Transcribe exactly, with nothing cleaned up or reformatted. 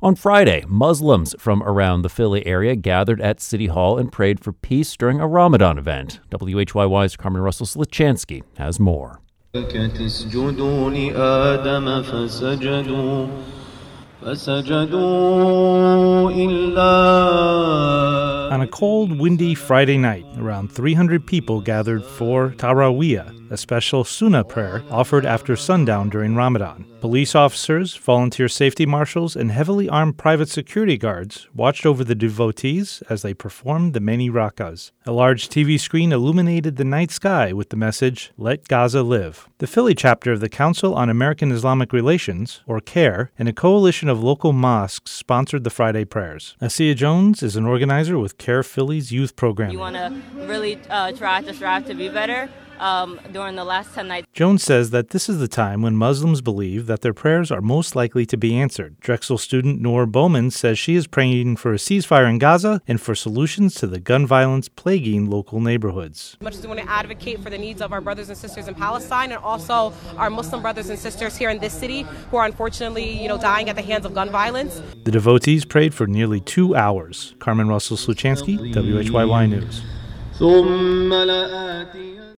On Friday, Muslims from around the Philly area gathered at City Hall and prayed for peace during a Ramadan event. W H Y Y's Carmen Russell-Slichansky has more. On a cold, windy Friday night, around three hundred people gathered for Taraweeh, a special sunnah prayer offered after sundown during Ramadan. Police officers, volunteer safety marshals, and heavily armed private security guards watched over the devotees as they performed the many rakas. A large T V screen illuminated the night sky with the message, "Let Gaza live." The Philly chapter of the Council on American Islamic Relations, or CARE, and a coalition of local mosques sponsored the Friday prayers. Asiya Jones is an organizer with CARE Philly's youth program. You want to really uh, try to strive to be better. Um, during the last ten nights. Jones says that this is the time when Muslims believe that their prayers are most likely to be answered. Drexel student Noor Bowman says she is praying for a ceasefire in Gaza and for solutions to the gun violence plaguing local neighborhoods. As much as we want to advocate for the needs of our brothers and sisters in Palestine and also our Muslim brothers and sisters here in this city who are unfortunately, you know, dying at the hands of gun violence. The devotees prayed for nearly two hours. Carmen Russell-Slichansky, W H Y Y News.